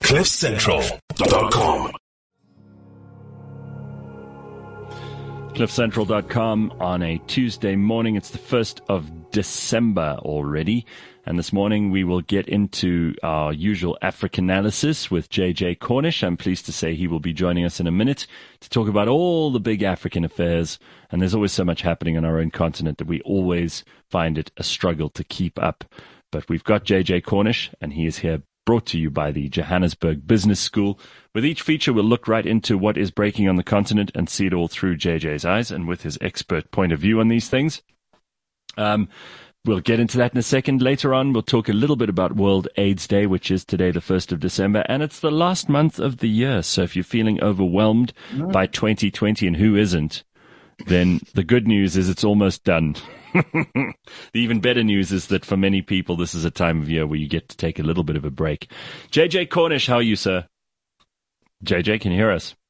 CliffCentral.com. CliffCentral.com on a Tuesday morning. It's the 1st of December already. And this morning we will get into our usual Africanalysis with JJ Cornish. I'm pleased to say he will be joining us in a minute to talk about all the big African affairs. And there's always so much happening on our own continent that we always find it a struggle to keep up. But we've got JJ Cornish, and he is here, brought to you by the Johannesburg Business School. With each feature, we'll look right into what is breaking on the continent and see it all through JJ's eyes and with his expert point of view on these things. We'll get into that in a second. Later on, we'll talk a little bit about World AIDS Day, which is today, the 1st of December, and it's the last month of the year. So if you're feeling overwhelmed by 2020, and who isn't, then the good news is it's almost done. The even better news is that for many people, this is a time of year where you get to take a little bit of a break. JJ Cornish, how are you, sir? JJ, can you hear us?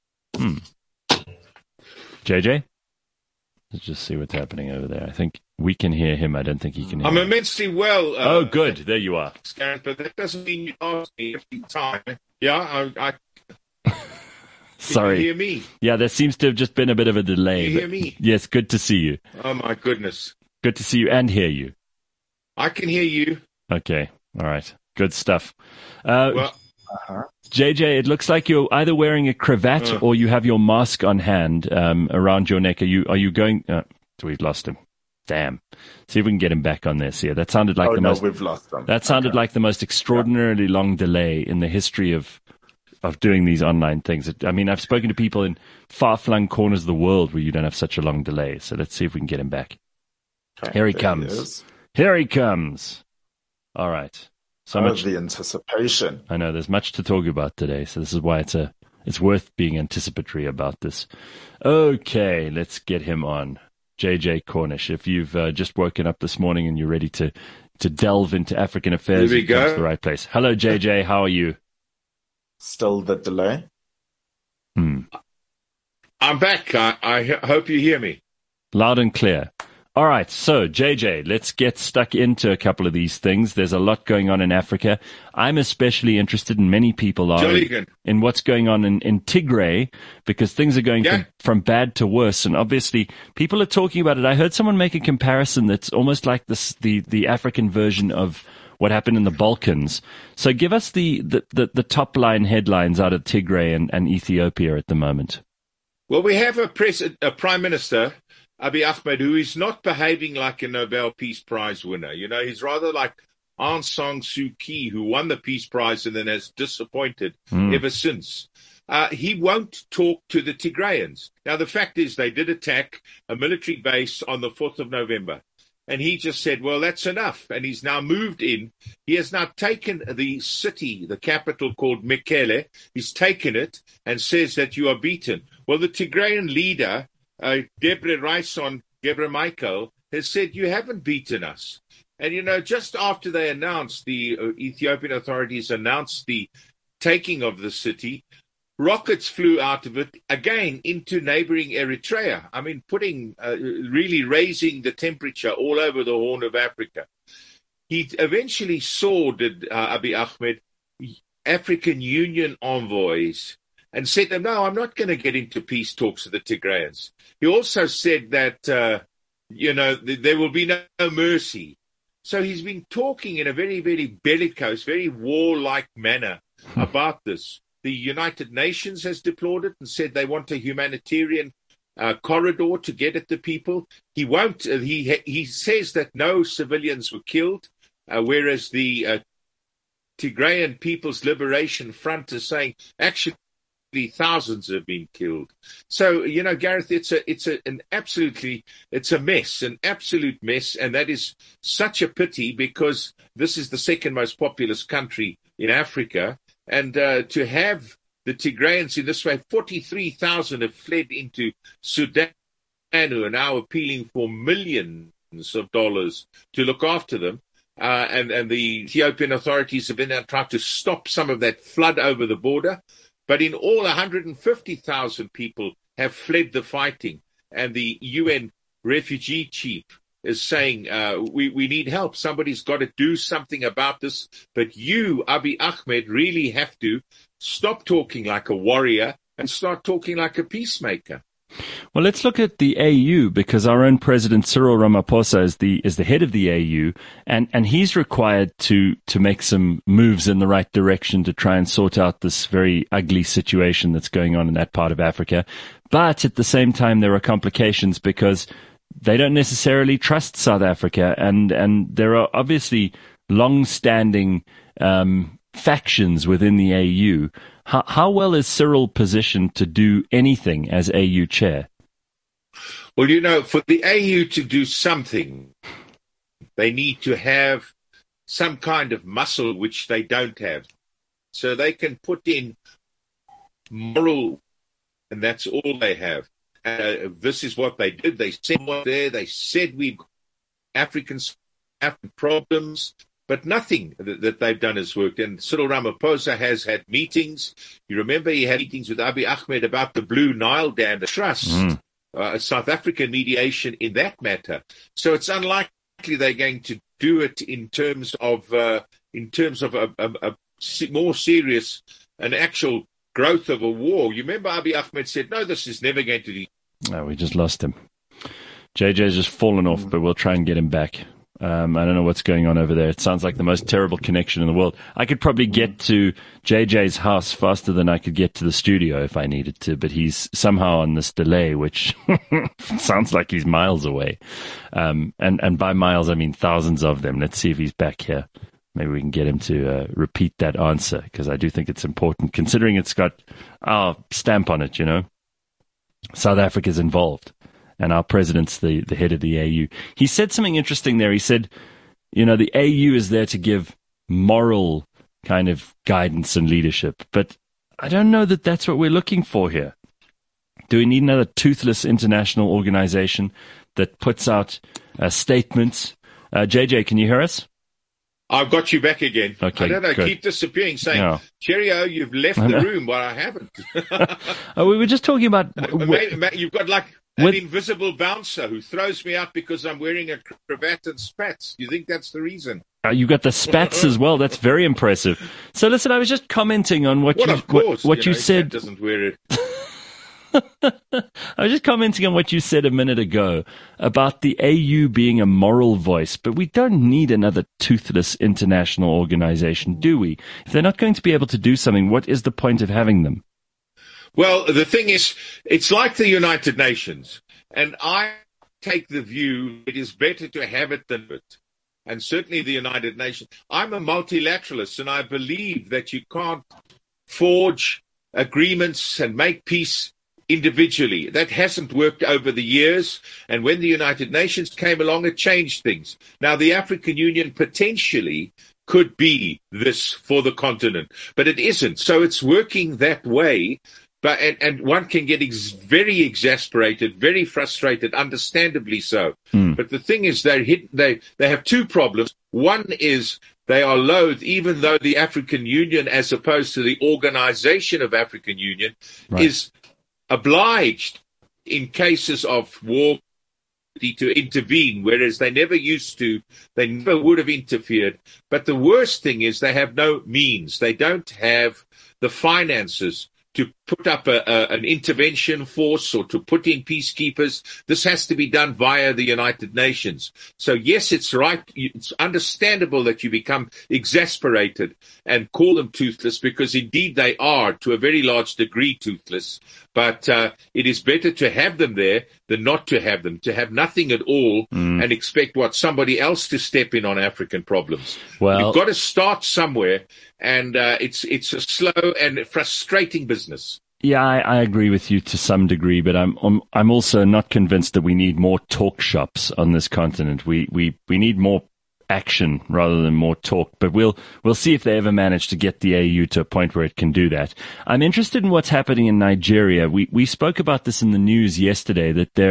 JJ? Let's just see what's happening over there. I think we can hear him. I don't think he can hear I'm us. immensely well. Oh, good. There you are. But that doesn't mean you ask me every time. Yeah, I Sorry. Can you hear me? Yeah, there seems to have just been a bit of a delay. Can you hear me? Yes, good to see you. Oh, my goodness. Good to see you and hear you. I can hear you. Okay. All right. Good stuff. Well, JJ, it looks like you're either wearing a cravat or you have your mask on hand around your neck. Are you going? We've lost him. Damn. See if we can get him back on this. Yeah, that sounded like we've lost him. That sounded like the most extraordinarily long delay in the history of doing these online things. I mean, I've spoken to people in far-flung corners of the world where you don't have such a long delay. So let's see if we can get him back. Okay, Here he comes. Here he comes. All right. So much the anticipation. I know there's much to talk about today, so this is why it's worth being anticipatory about this. Okay, let's get him on. JJ Cornish, if you've just woken up this morning and you're ready to delve into African affairs, Here we go. to the right place. Hello, JJ. How are you? Still the delay? I'm back. I hope you hear me. Loud and clear. All right, so JJ, let's get stuck into a couple of these things. There's a lot going on in Africa. I'm especially interested, and many people are, in what's going on in Tigray, because things are going from bad to worse. And obviously, people are talking about it. I heard someone make a comparison that's almost like the African version of what happened in the Balkans. So give us the top line headlines out of Tigray and Ethiopia at the moment. Well, we have a Prime Minister, Abiy Ahmed, who is not behaving like a Nobel Peace Prize winner. You know, he's rather like Aung San Suu Kyi, who won the Peace Prize and then has disappointed ever since. He won't talk to the Tigrayans. Now, the fact is they did attack a military base on the 4th of November. And he just said, well, that's enough. And he's now moved in. He has now taken the city, the capital called Mekele. He's taken it and says that you are beaten. Well, the Tigrayan leader, Debretsion Gebremichael, has said, you haven't beaten us. And, you know, just after they announced, the Ethiopian authorities announced the taking of the city, rockets flew out of it again into neighboring Eritrea. I mean, really raising the temperature all over the Horn of Africa. He eventually saw, Abiy Ahmed, African Union envoys and said to them, no, I'm not going to get into peace talks with the Tigrayans. He also said that, there will be no mercy. So he's been talking in a very, very bellicose, very warlike manner about this. The United Nations has deplored it and said they want a humanitarian corridor to get at the people. He won't. He says that no civilians were killed, whereas the Tigrayan People's Liberation Front is saying actually thousands have been killed. So, you know, Gareth, it's a mess, an absolute mess, and that is such a pity because this is the second most populous country in Africa. And to have the Tigrayans in this way, 43,000 have fled into Sudan, who are now appealing for millions of dollars to look after them. And the Ethiopian authorities have been trying to stop some of that flood over the border. But in all, 150,000 people have fled the fighting. And the UN refugee chief is saying, we need help. Somebody's got to do something about this. But you, Abiy Ahmed, really have to stop talking like a warrior and start talking like a peacemaker. Well, let's look at the AU, because our own President Cyril Ramaphosa is the head of the AU, and he's required to make some moves in the right direction to try and sort out this very ugly situation that's going on in that part of Africa. But at the same time, there are complications because they don't necessarily trust South Africa, and there are obviously long-standing factions within the AU. How well is Cyril positioned to do anything as AU chair? Well, you know, for the AU to do something, they need to have some kind of muscle which they don't have. So they can put in moral, and that's all they have. This is what they did. They said what there. They said we've got African problems. But nothing that they've done has worked. And Cyril Ramaphosa has had meetings. You remember he had meetings with Abiy Ahmed about the Blue Nile Dam, the trust, South African mediation in that matter. So it's unlikely they're going to do it in terms of a more serious, an actual growth of a war. You remember Abiy Ahmed said, no, this is never going to be. No, we just lost him. JJ's just fallen off, but we'll try and get him back. I don't know what's going on over there. It sounds like the most terrible connection in the world. I could probably get to JJ's house faster than I could get to the studio if I needed to, but he's somehow on this delay, which sounds like he's miles away. And by miles, I mean thousands of them. Let's see if he's back here. Maybe we can get him to repeat that answer, because I do think it's important, considering it's got our stamp on it, you know. South Africa's involved. And our president's the head of the AU. He said something interesting there. He said, you know, the AU is there to give moral kind of guidance and leadership. But I don't know that that's what we're looking for here. Do we need another toothless international organization that puts out statements? JJ, can you hear us? I've got you back again. Okay, I don't know, good. keep disappearing, saying, No. Cheerio, you've left the room, but I haven't. We were just talking about... You've got like an invisible bouncer who throws me out because I'm wearing a cravat and spats. You think that's the reason? You got the spats as well. That's very impressive. So listen, I was just commenting on what you said. Doesn't wear it. I was just commenting on what you said a minute ago about the AU being a moral voice, but we don't need another toothless international organization, do we? If they're not going to be able to do something, what is the point of having them? Well, the thing is, it's like the United Nations, and I take the view it is better to have it than it. And certainly the United Nations. I'm a multilateralist, and I believe that you can't forge agreements and make peace individually. That hasn't worked over the years, and when the United Nations came along, it changed things. Now, the African Union potentially could be this for the continent, but it isn't. So it's working that way, but and one can get very exasperated, very frustrated, understandably so. But the thing is, they have two problems. One is they are loath, even though the African Union, as opposed to the Organization of African Union, is obliged in cases of war to intervene, whereas they never used to. They never would have interfered. But the worst thing is they have no means. They don't have the finances to put up an intervention force or to put in peacekeepers. This has to be done via the United Nations. So yes, it's right. It's understandable that you become exasperated and call them toothless, because indeed they are to a very large degree toothless. But it is better to have them there than not to have them, to have nothing at all and expect somebody else to step in on African problems. Well, you've got to start somewhere, and it's a slow and frustrating business. Yeah, I agree with you to some degree, but I'm also not convinced that we need more talk shops on this continent. We need more action rather than more talk, but we'll see if they ever manage to get the AU to a point where it can do that. I'm interested in what's happening in Nigeria. We spoke about this in the news yesterday, that there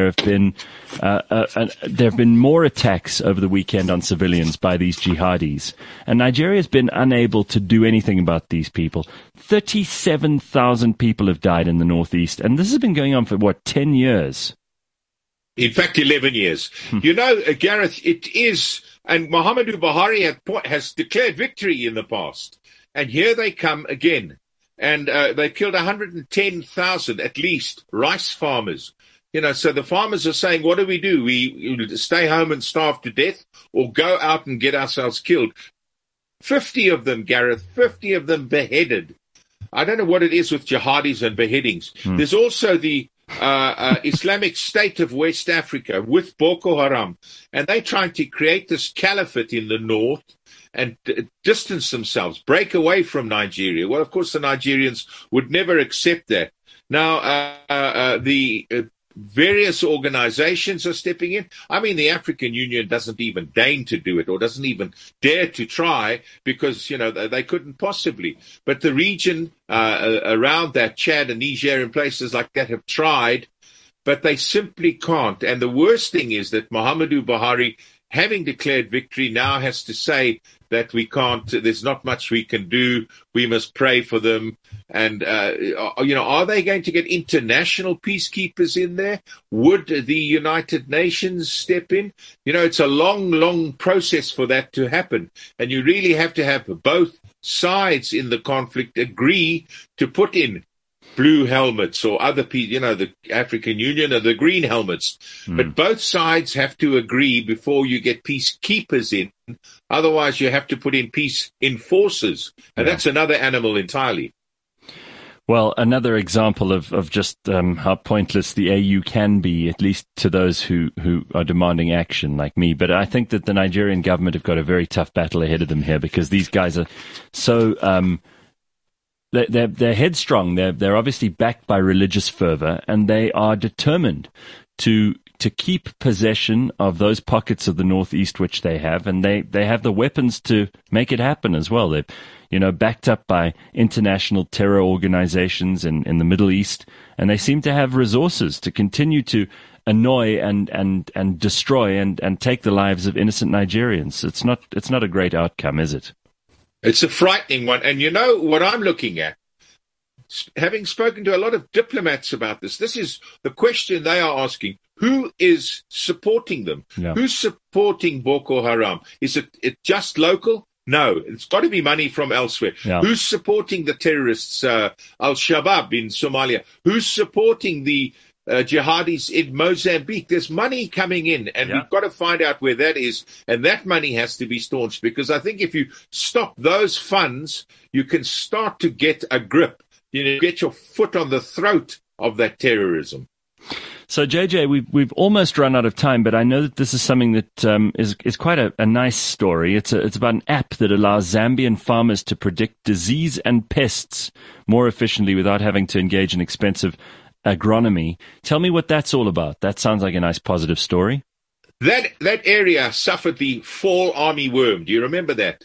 have been more attacks over the weekend on civilians by these jihadis, and Nigeria has been unable to do anything about these people. 37,000 people have died in the northeast, and this has been going on for 10 years. In fact, 11 years. You know, Gareth, it is, and Muhammadu Buhari has declared victory in the past. And here they come again. And they killed 110,000, at least, rice farmers. You know, so the farmers are saying, what do? We stay home and starve to death or go out and get ourselves killed? 50 of them, Gareth, 50 of them beheaded. I don't know what it is with jihadis and beheadings. There's also the Islamic State of West Africa with Boko Haram. And they're trying to create this caliphate in the north and distance themselves, break away from Nigeria. Well, of course, the Nigerians would never accept that. Now, the various organizations are stepping in. I mean, the African Union doesn't even deign to do it or doesn't even dare to try because, you know, they couldn't possibly. But the region around that, Chad and Niger and places like that have tried, but they simply can't. And the worst thing is that Muhammadu Buhari, having declared victory, now has to say that we can't, there's not much we can do. We must pray for them. And, you know, are they going to get international peacekeepers in there? Would the United Nations step in? You know, it's a long, long process for that to happen. And you really have to have both sides in the conflict agree to put in blue helmets or other people, you know, the African Union or the green helmets. But both sides have to agree before you get peacekeepers in. Otherwise, you have to put in peace enforcers. And that's another animal entirely. Well, another example of just how pointless the AU can be, at least to those who are demanding action like me. But I think that the Nigerian government have got a very tough battle ahead of them here because these guys are so... They're headstrong. They're obviously backed by religious fervor, and they are determined to keep possession of those pockets of the northeast which they have, and they have the weapons to make it happen as well. They're, you know, backed up by international terror organizations in the Middle East, and they seem to have resources to continue to annoy and destroy and take the lives of innocent Nigerians. It's not a great outcome, is it? It's a frightening one. And you know what I'm looking at? Having spoken to a lot of diplomats about this is the question they are asking. Who is supporting them? Yeah. Who's supporting Boko Haram? Is it just local? No, it's got to be money from elsewhere. Yeah. Who's supporting the terrorists, Al-Shabaab in Somalia? Who's supporting the jihadis in Mozambique? There's money coming in, and we've got to find out where that is, and that money has to be staunched, because I think if you stop those funds, you can start to get a grip, you know, get your foot on the throat of that terrorism. So, JJ, we've almost run out of time, but I know that this is something that is quite a nice story. It's about an app that allows Zambian farmers to predict disease and pests more efficiently without having to engage in expensive agronomy. Tell me what that's all about. That sounds like a nice positive story. That area suffered the fall army worm. Do you remember that?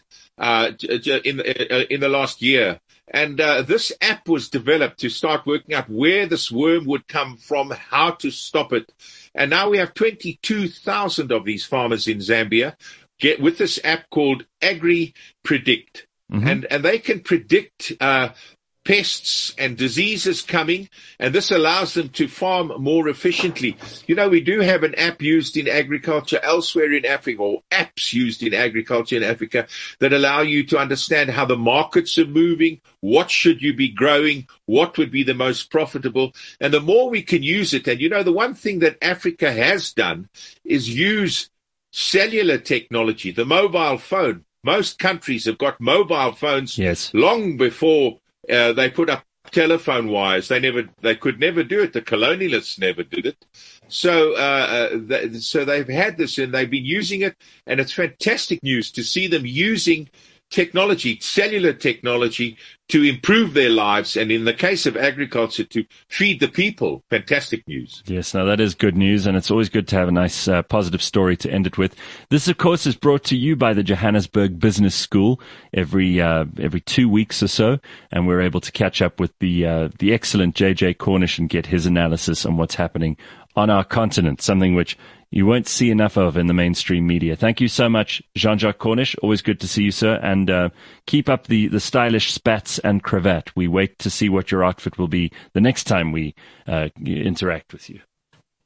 In the last year. And this app was developed to start working out where this worm would come from, how to stop it. And now we have 22,000 of these farmers in Zambia with this app called AgriPredict. And they can predict pests and diseases coming, and this allows them to farm more efficiently. You know, we do have an app used in agriculture elsewhere in Africa, or apps used in agriculture in Africa, that allow you to understand how the markets are moving, what should you be growing, what would be the most profitable. And the more we can use it, and you know, the one thing that Africa has done is use cellular technology, the mobile phone. Most countries have got mobile phones long before they put up telephone wires. They could never do it. The colonialists never did it. So they've had this, and they've been using it, and it's fantastic news to see them using technology, cellular technology, to improve their lives, and in the case of agriculture, to feed the people. Fantastic news. Yes, now that is good news, and it's always good to have a nice positive story to end it with. This, of course, is brought to you by the Johannesburg Business School every 2 weeks or so, and we're able to catch up with the excellent JJ Cornish and get his analysis on what's happening on our continent, something which you won't see enough of in the mainstream media. Thank you so much, Jean-Jacques Cornish. Always good to see you, sir. And keep up the stylish spats and cravat. We wait to see what your outfit will be the next time we interact with you.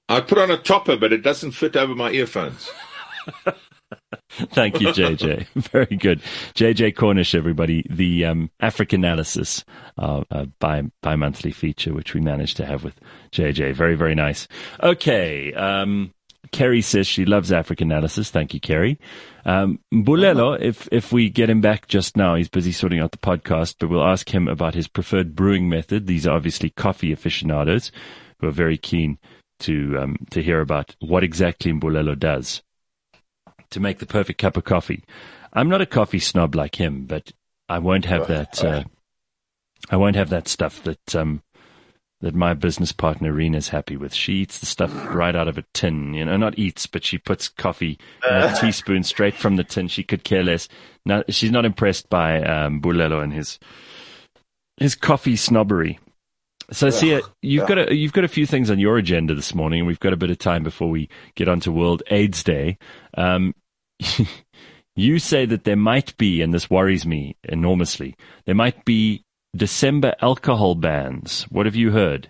I put on a topper, but it doesn't fit over my earphones. Thank you, JJ. Very good. JJ Cornish, everybody, the Africanalysis bi-monthly feature, which we managed to have with JJ. Very, very nice. Okay. Kerry says she loves Africanalysis. Thank you, Kerry. Mbulelo, if we get him back just now, he's busy sorting out the podcast, but we'll ask him about his preferred brewing method. These are obviously coffee aficionados who are very keen to hear about what exactly Mbulelo does to make the perfect cup of coffee. I'm not a coffee snob like him, but I won't have that. I won't have that stuff that my business partner Rena's happy with. She eats the stuff right out of a tin. Not eats, but she puts coffee in a teaspoon straight from the tin. She could care less. No, she's not impressed by Mbulelo and his coffee snobbery. So, Sia, you've got a few things on your agenda this morning, and we've got a bit of time before we get on to World AIDS Day. You say that there might be, and this worries me enormously, there might be December alcohol bans. What have you heard?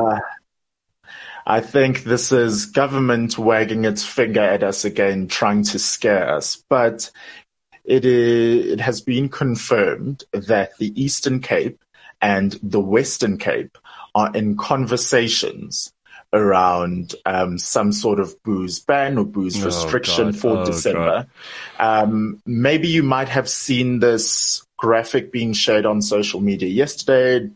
I think this is government wagging its finger at us again, trying to scare us. But it has been confirmed that the Eastern Cape and the Western Cape are in conversations around some sort of booze ban or booze restriction for December. Maybe you might have seen this graphic being shared on social media yesterday.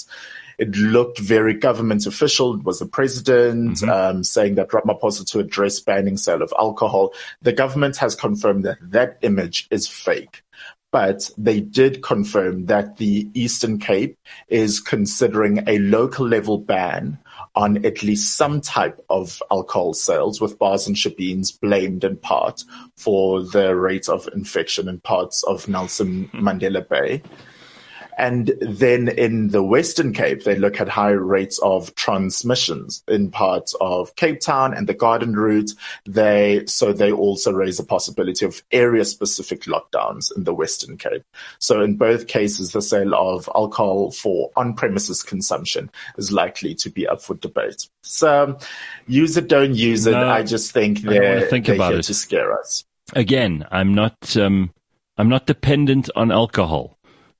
It looked very government official. It was the president saying that Ramaphosa to address banning sale of alcohol. The government has confirmed that that image is fake. But they did confirm that the Eastern Cape is considering a local level ban on at least some type of alcohol sales, with bars and shebeens blamed in part for the rate of infection in parts of Nelson Mandela Bay. And then in the Western Cape, they look at high rates of transmissions in parts of Cape Town and the Garden Route. They also raise the possibility of area-specific lockdowns in the Western Cape. So in both cases, the sale of alcohol for on-premises consumption is likely to be up for debate. So use it, don't use it. No, I just think they're here to scare us. Again, I'm not dependent on alcohol.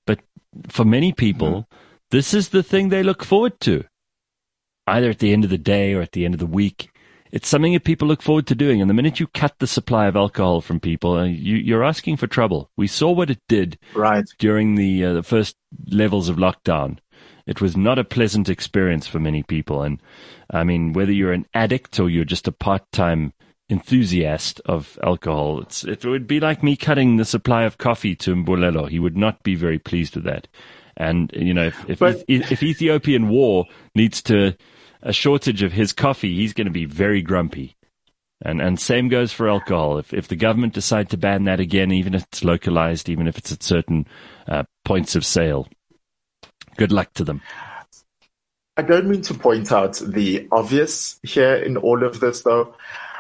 For many people, this is the thing they look forward to, either at the end of the day or at the end of the week. It's something that people look forward to doing. And the minute you cut the supply of alcohol from people, you're asking for trouble. We saw what it did during the first levels of lockdown. It was not a pleasant experience for many people. And I mean, whether you're an addict or you're just a part-time enthusiast of alcohol, it would be like me cutting the supply of coffee to Mbulelo. He would not be very pleased with that. And if Ethiopian war leads to a shortage of his coffee, he's going to be very grumpy. And same goes for alcohol. If the government decide to ban that again, even if it's localized, even if it's at certain points of sale, good luck to them. I don't mean to point out the obvious here in all of this, though.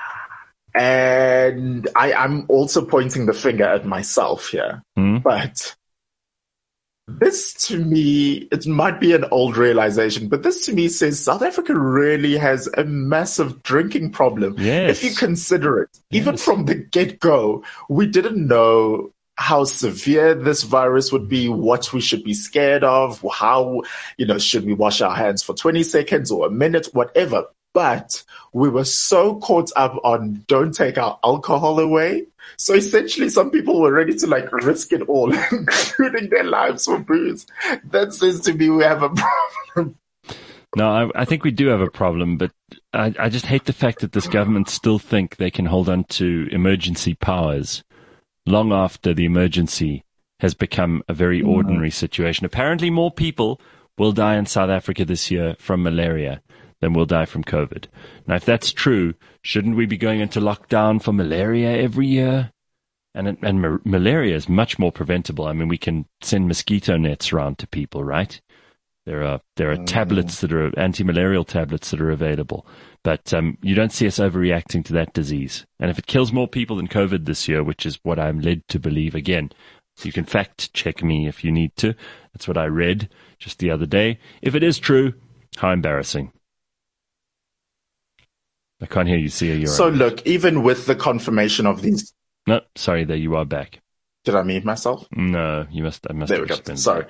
And I'm also pointing the finger at myself here. But this to me, it might be an old realization, but this to me says South Africa really has a massive drinking problem. Yes. If you consider it, even from the get-go, we didn't know how severe this virus would be, what we should be scared of, how, should we wash our hands for 20 seconds or a minute, whatever. But we were so caught up on don't take our alcohol away. So essentially some people were ready to risk it all, including their lives for booze. That says to me we have a problem. No, I think we do have a problem, but I just hate the fact that this government still think they can hold on to emergency powers long after the emergency has become a very ordinary situation. Apparently more people will die in South Africa this year from malaria than will die from COVID. Now, if that's true, shouldn't we be going into lockdown for malaria every year? And malaria is much more preventable. I mean, we can send mosquito nets around to people, right? There are tablets that are anti-malarial tablets that are available. But you don't see us overreacting to that disease. And if it kills more people than COVID this year, which is what I'm led to believe, again, you can fact check me if you need to. That's what I read just the other day. If it is true, how embarrassing. I can't hear you, Sia. So look, even with the confirmation of these... No, sorry, there you are back. Did I mute myself? No, I must there we go. Sorry.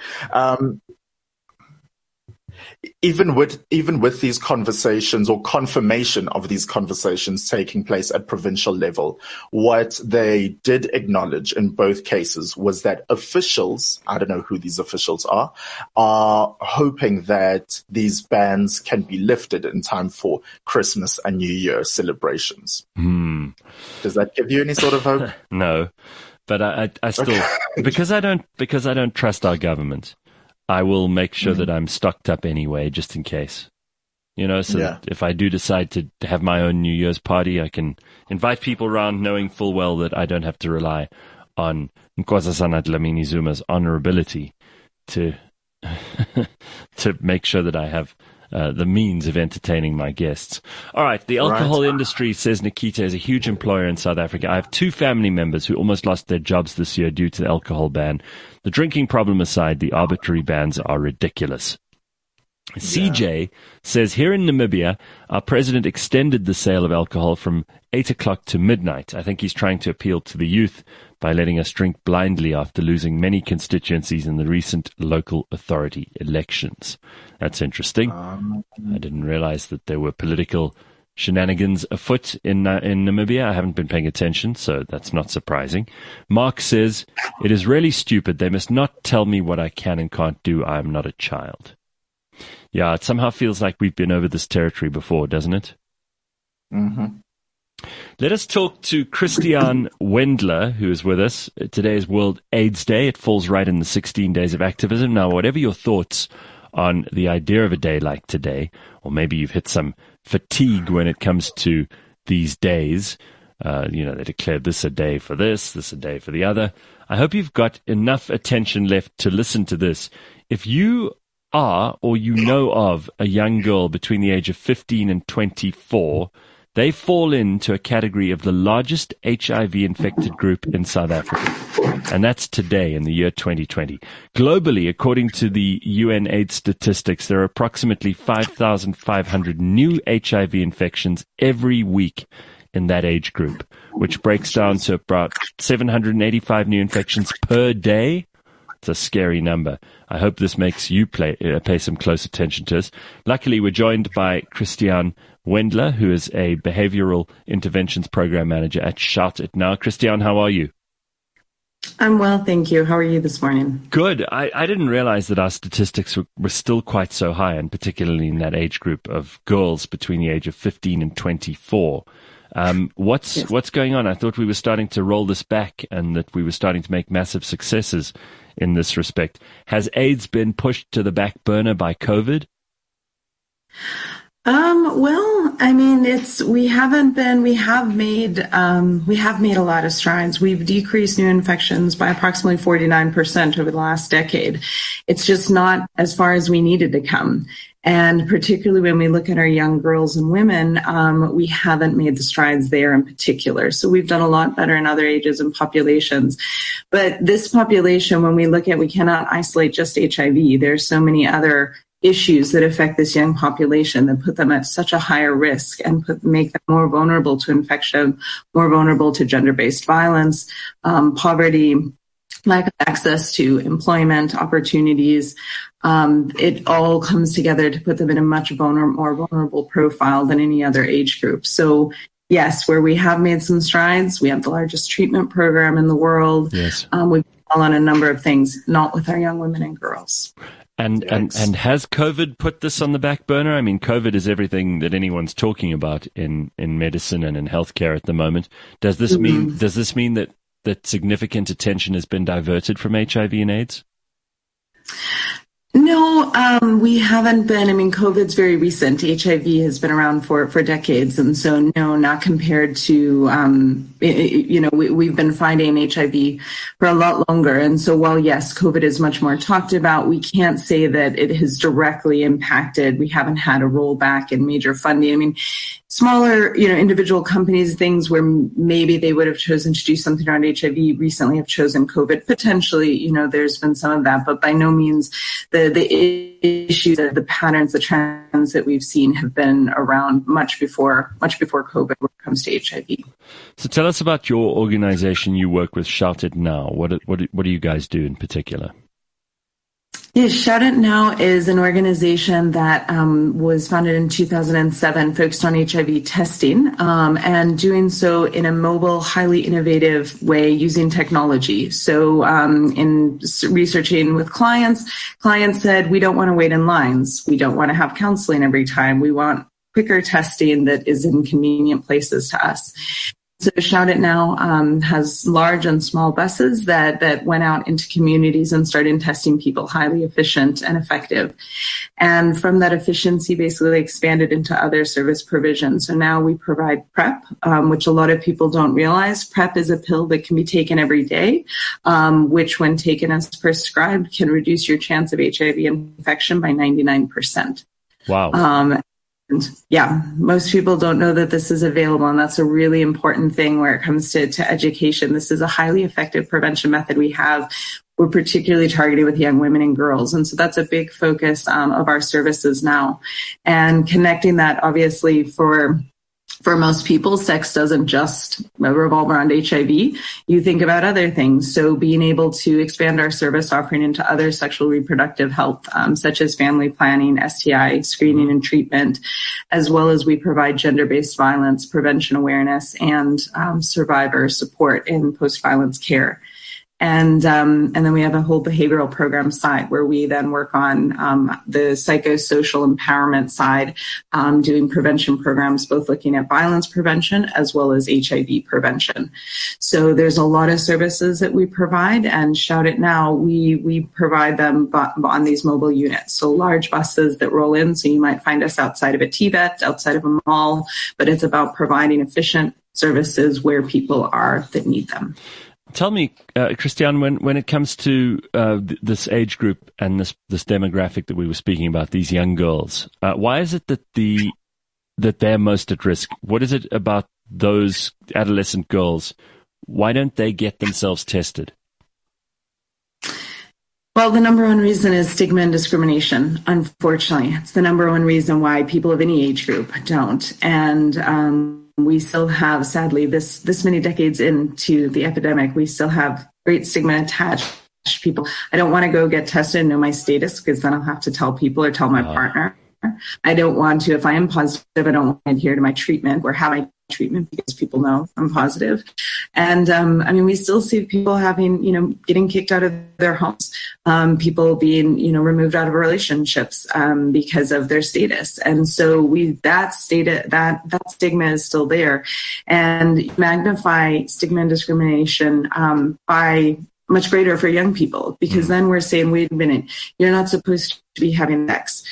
Even with these conversations or confirmation of these conversations taking place at provincial level, what they did acknowledge in both cases was that officials, I don't know who these officials are hoping that these bans can be lifted in time for Christmas and New Year celebrations. Does that give you any sort of hope? No, but I still, because I don't trust our government, I will make sure that I'm stocked up anyway, just in case. So that if I do decide to have my own New Year's party, I can invite people around knowing full well that I don't have to rely on Nkosazana Dlamini Zuma's honorability to to make sure that I have the means of entertaining my guests. All right, the alcohol industry, says Nikita, is a huge employer in South Africa. I have 2 family members who almost lost their jobs this year due to the alcohol ban. The drinking problem aside, the arbitrary bans are ridiculous. CJ says, here in Namibia, our president extended the sale of alcohol from 8 o'clock to midnight. I think he's trying to appeal to the youth by letting us drink blindly after losing many constituencies in the recent local authority elections. That's interesting. I didn't realize that there were political shenanigans afoot in Namibia. I haven't been paying attention, so that's not surprising. Mark says, it is really stupid. They must not tell me what I can and can't do. I am not a child. Yeah, it somehow feels like we've been over this territory before, doesn't it? Mm-hmm. Let us talk to Christian Wendler, who is with us. Today is World AIDS Day. It falls right in the 16 days of activism. Now, whatever your thoughts on the idea of a day like today, or maybe you've hit some fatigue when it comes to these days, they declared this a day for this a day for the other. I hope you've got enough attention left to listen to this. If you are, or you know of, a young girl between the age of 15 and 24, they fall into a category of the largest HIV-infected group in South Africa. And that's today in the year 2020. Globally, according to the UN AIDS statistics, there are approximately 5,500 new HIV infections every week in that age group, which breaks down to about 785 new infections per day. It's a scary number. I hope this makes you pay some close attention to us. Luckily, we're joined by Christian Wendler, who is a behavioral interventions program manager at Shout It Now. Christian, how are you? I'm well, thank you. How are you this morning? Good. I didn't realize that our statistics were still quite so high, and particularly in that age group of girls between the age of 15 and 24. What's going on? I thought we were starting to roll this back and that we were starting to make massive successes in this respect. Has AIDS been pushed to the back burner by COVID? Well, I mean, we have made a lot of strides. We've decreased new infections by approximately 49% over the last decade. It's just not as far as we needed to come. And particularly when we look at our young girls and women, we haven't made the strides there in particular. So we've done a lot better in other ages and populations. But this population, when we look at, we cannot isolate just HIV. There's so many other issues that affect this young population that put them at such a higher risk and make them more vulnerable to infection, more vulnerable to gender-based violence, poverty, lack of access to employment opportunities. It all comes together to put them in a much more vulnerable profile than any other age group. So yes, where we have made some strides, we have the largest treatment program in the world. Yes. We've done on a number of things, not with our young women and girls. And has COVID put this on the back burner? I mean, COVID is everything that anyone's talking about in medicine and in healthcare at the moment. Does this mean that significant attention has been diverted from HIV and AIDS? No, we haven't been. I mean, COVID's very recent. HIV has been around for decades. And so, no, not compared to, we've been fighting HIV for a lot longer. And so while, yes, COVID is much more talked about, we can't say that it has directly impacted. We haven't had a rollback in major funding. I mean, smaller, individual companies, things where maybe they would have chosen to do something around HIV recently have chosen COVID. Potentially, there's been some of that, but by no means the the issues, the patterns, the trends that we've seen have been around much before COVID when it comes to HIV. So tell us about your organization you work with, Shout It Now. What do you guys do in particular? Yes, Shout It Now is an organization that was founded in 2007, focused on HIV testing, and doing so in a mobile, highly innovative way using technology. So in researching with clients said, we don't want to wait in lines. We don't want to have counseling every time. We want quicker testing that is in convenient places to us. So Shout It Now has large and small buses that went out into communities and started testing people, highly efficient and effective. And from that efficiency, basically expanded into other service provisions. So now we provide PrEP, which a lot of people don't realize. PrEP is a pill that can be taken every day, which when taken as prescribed can reduce your chance of HIV infection by 99%. Wow. Yeah, most people don't know that this is available, and that's a really important thing where it comes to education. This is a highly effective prevention method we're particularly targeted with young women and girls. And so that's a big focus of our services now. And connecting that, obviously, for most people, sex doesn't just revolve around HIV. You think about other things. So being able to expand our service offering into other sexual reproductive health, such as family planning, STI screening and treatment, as well as we provide gender-based violence prevention awareness and survivor support in post-violence care. And then we have a whole behavioral program side where we then work on the psychosocial empowerment side, doing prevention programs, both looking at violence prevention as well as HIV prevention. So there's a lot of services that we provide, and Shout It Now, we provide them on these mobile units. So large buses that roll in. So you might find us outside of a TVET, outside of a mall, but it's about providing efficient services where people are that need them. Tell me, Christiane, when it comes to this age group and this demographic that we were speaking about, these young girls, why is it that they're most at risk? What is it about those adolescent girls? Why don't they get themselves tested? Well, the number one reason is stigma and discrimination. Unfortunately, it's the number one reason why people of any age group don't. And we still have, sadly, this many decades into the epidemic, we still have great stigma attached to people. I don't want to go get tested and know my status because then I'll have to tell people or tell my partner. I don't want to, if I am positive, I don't want to adhere to my treatment or have my treatment because people know I'm positive. And we still see people getting kicked out of their homes, people being, removed out of relationships because of their status. And so that stigma is still there, and magnify stigma and discrimination by much greater for young people, because then we're saying, wait a minute, you're not supposed to be having sex.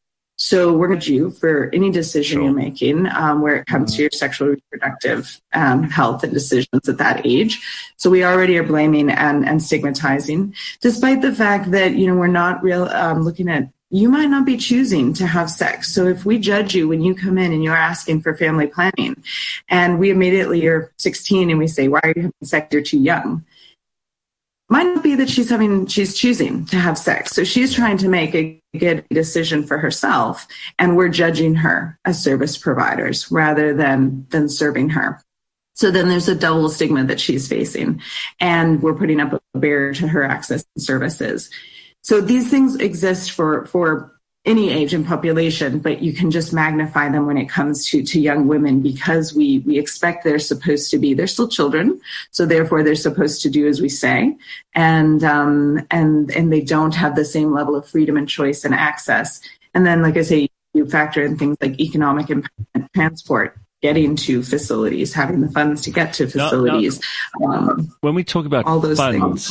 So we're going to you for any decision you're making where it comes to your sexual reproductive health and decisions at that age. So we already are blaming and stigmatizing, despite the fact that, we're not looking at, you might not be choosing to have sex. So if we judge you when you come in and you're asking for family planning, and we immediately, you're 16 and we say, why are you having sex? You're too young. Might not be that she's choosing to have sex. So she's trying to make a good decision for herself, and we're judging her as service providers rather than serving her. So then there's a double stigma that she's facing, and we're putting up a barrier to her access to services. So these things exist for any age and population, but you can just magnify them when it comes to young women, because we expect they're still children. So therefore they're supposed to do as we say. And they don't have the same level of freedom and choice and access. And then, like I say, you factor in things like economic empowerment, transport, getting to facilities, having the funds to get to facilities. When we talk about all those funds,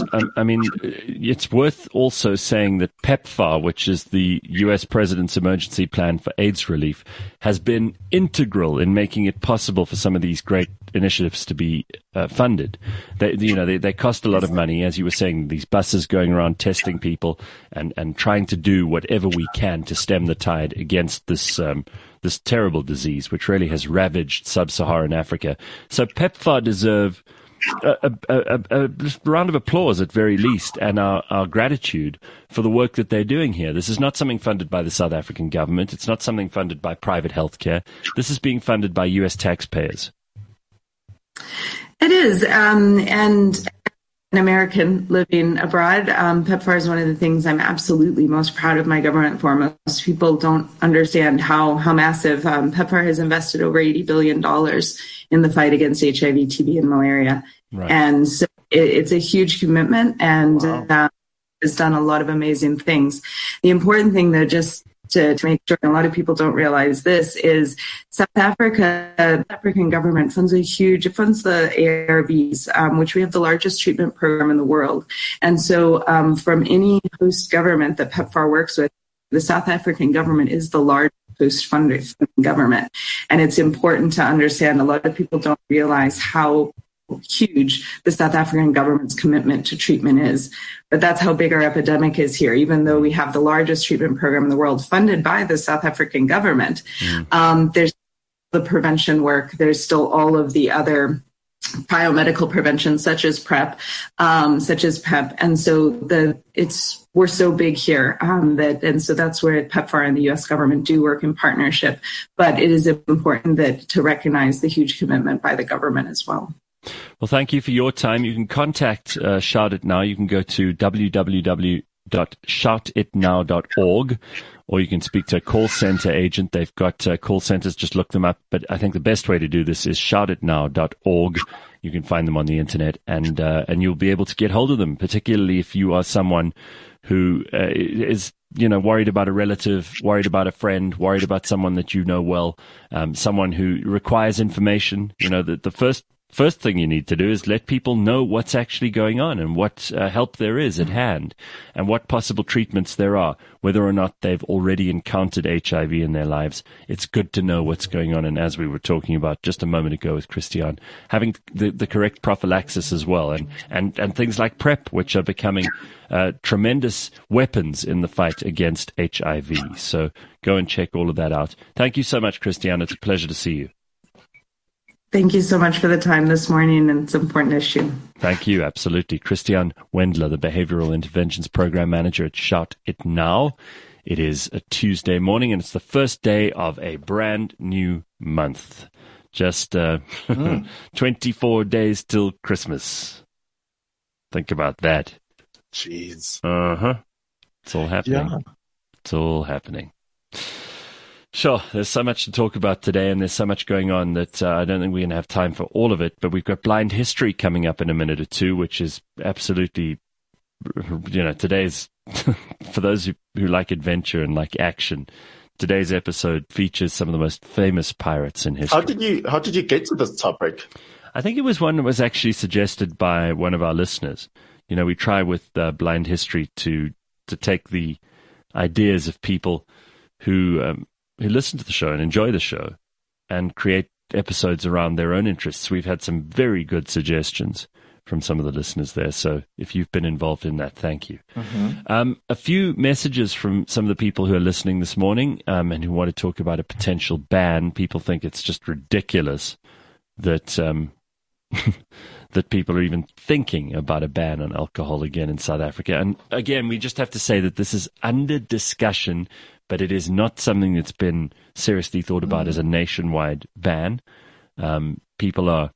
it's worth also saying that PEPFAR, which is the U.S. President's Emergency Plan for AIDS Relief, has been integral in making it possible for some of these great initiatives to be funded. They cost a lot of money, as you were saying, these buses going around testing people and trying to do whatever we can to stem the tide against this terrible disease, which really has ravaged sub-Saharan Africa. So PEPFAR deserve a round of applause at very least, and our gratitude for the work that they're doing here. This is not something funded by the South African government. It's not something funded by private healthcare. This is being funded by U.S. taxpayers. It is, and an American living abroad, PEPFAR is one of the things I'm absolutely most proud of my government for. Most people don't understand how massive PEPFAR has invested over $80 billion in the fight against HIV, TB, and malaria. Right. And so it's a huge commitment, and has done a lot of amazing things. The important thing, though, just to make sure, and a lot of people don't realize this, is South Africa, the African government funds the ARVs, which we have the largest treatment program in the world. And so from any host government that PEPFAR works with, the South African government is the largest host funding government. And it's important to understand, a lot of people don't realize how huge the South African government's commitment to treatment is. But that's how big our epidemic is here. Even though we have the largest treatment program in the world funded by the South African government, there's the prevention work. There's still all of the other biomedical prevention, such as PrEP, such as PEP. And so we're so big here and so that's where PEPFAR and the U.S. government do work in partnership. But it is important to recognize the huge commitment by the government as well. Well, thank you for your time. You can contact Shout It Now. You can go to www.shoutitnow.org, or you can speak to a call center agent. They've got call centers. Just look them up. But I think the best way to do this is shoutitnow.org. You can find them on the internet, and you'll be able to get hold of them, particularly if you are someone who is worried about a relative, worried about a friend, worried about someone that you know well, someone who requires information. The first thing you need to do is let people know what's actually going on and what help there is at hand and what possible treatments there are, whether or not they've already encountered HIV in their lives. It's good to know what's going on. And as we were talking about just a moment ago with Christian, having the correct prophylaxis as well, and things like PrEP, which are becoming tremendous weapons in the fight against HIV. So go and check all of that out. Thank you so much, Christian. It's a pleasure to see you. Thank you so much for the time this morning, and it's an important issue. Thank you, absolutely. Christian Wendler, the Behavioral Interventions Program Manager at Shout It Now. It is a Tuesday morning, and it's the first day of a brand new month. Just 24 days till Christmas. Think about that. Jeez. Uh-huh. It's all happening. Yeah. It's all happening. Sure, there's so much to talk about today, and there's so much going on that I don't think we're going to have time for all of it, but we've got Blind History coming up in a minute or two, which is absolutely, today's, for those who like adventure and like action, today's episode features some of the most famous pirates in history. How did you get to this topic? I think it was one that was actually suggested by one of our listeners. We try with Blind History to take the ideas of people who listen to the show and enjoy the show and create episodes around their own interests. We've had some very good suggestions from some of the listeners there. So if you've been involved in that, thank you. Mm-hmm. A few messages from some of the people who are listening this morning and who want to talk about a potential ban. People think it's just ridiculous that that people are even thinking about a ban on alcohol again in South Africa. And again, we just have to say that this is under discussion, but it is not something that's been seriously thought about as a nationwide ban. People are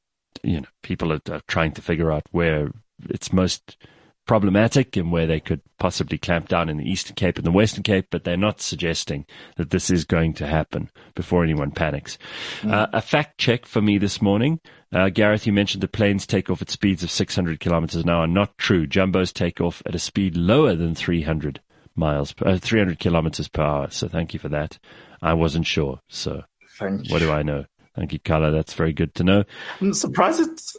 trying to figure out where it's most problematic and where they could possibly clamp down in the Eastern Cape and the Western Cape, but they're not suggesting that this is going to happen before anyone panics. A fact check for me this morning. Gareth, you mentioned that planes take off at speeds of 600 kilometers an hour. Not true. Jumbos take off at a speed lower than 300 kilometers per hour. So thank you for that. I wasn't sure. So thank you. What do I know? Thank you, Carla. That's very good to know. I'm surprised it's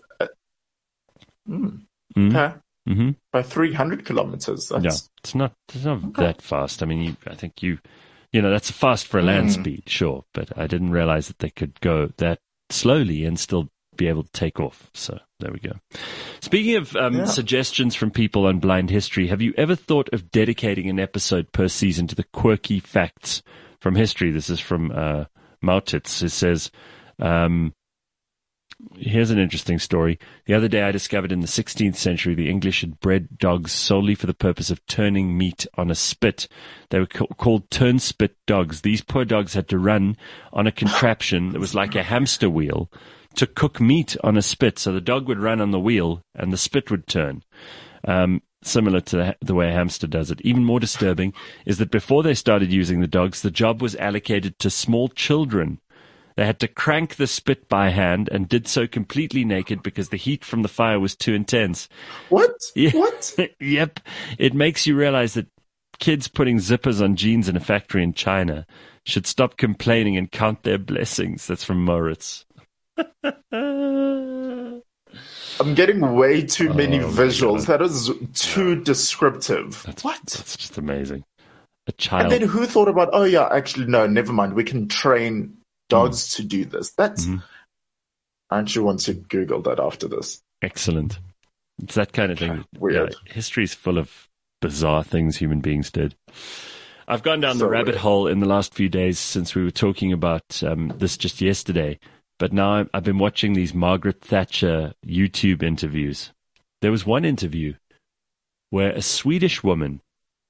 okay. Mm-hmm. By 300 kilometers. That's... it's not that fast. I mean, I think that's fast for a land speed, sure. But I didn't realize that they could go that slowly and still be able to take off. So there we go. Speaking of suggestions from people on Blind History, have you ever thought of dedicating an episode per season to the quirky facts from history? This is from Mautitz. It says, Here's an interesting story. The other day I discovered in the 16th century the English had bred dogs solely for the purpose of turning meat on a spit. They were called turn-spit dogs. These poor dogs had to run on a contraption that was like a hamster wheel to cook meat on a spit. So the dog would run on the wheel and the spit would turn. Similar to the way a hamster does it. Even more disturbing is that before they started using the dogs, the job was allocated to small children. They had to crank the spit by hand and did so completely naked because the heat from the fire was too intense. What? Yeah. What? Yep. It makes you realize that kids putting zippers on jeans in a factory in China should stop complaining and count their blessings. That's from Moritz. I'm getting way too many visuals. That is too descriptive. That's just amazing. A child. And then who thought about, oh yeah, actually, no, never mind. We can train dogs to do this. That's. I actually want to Google that after this. Excellent. It's that kind of thing. Weird. Yeah, history's full of bizarre things human beings did. I've gone down the rabbit hole in the last few days since we were talking about this just yesterday. But now I've been watching these Margaret Thatcher YouTube interviews. There was one interview where a Swedish woman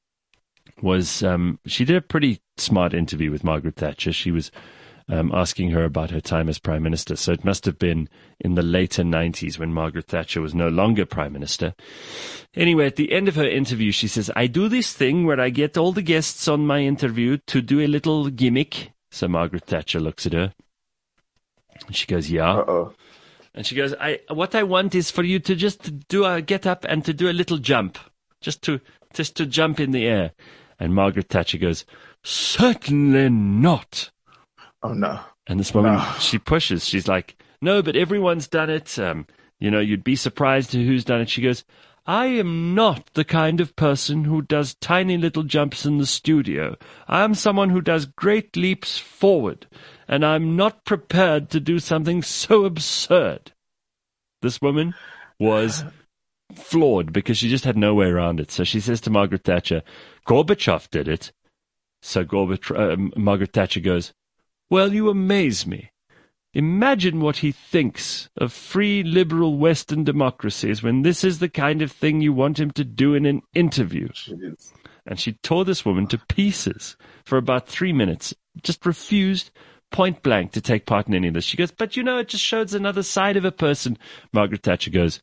was, she did a pretty smart interview with Margaret Thatcher. She was asking her about her time as Prime Minister. So it must have been in the later 90s when Margaret Thatcher was no longer Prime Minister. Anyway, at the end of her interview, she says, I do this thing where I get all the guests on my interview to do a little gimmick. So Margaret Thatcher looks at her. And she goes, yeah. Uh-oh. And she goes, what I want is for you to just get up and to do a little jump. Just to jump in the air. And Margaret Thatcher goes, certainly not. Oh, no. And this woman, she pushes. She's like, no, but everyone's done it. You'd be surprised to who's done it. She goes, I am not the kind of person who does tiny little jumps in the studio. I am someone who does great leaps forward, and I'm not prepared to do something so absurd. This woman was flawed because she just had no way around it. So she says to Margaret Thatcher, Gorbachev did it. So Margaret Thatcher goes, well, you amaze me. Imagine what he thinks of free, liberal Western democracies when this is the kind of thing you want him to do in an interview. Jeez. And she tore this woman to pieces for about 3 minutes, just refused point blank to take part in any of this. She goes, but it just shows another side of a person. Margaret Thatcher goes,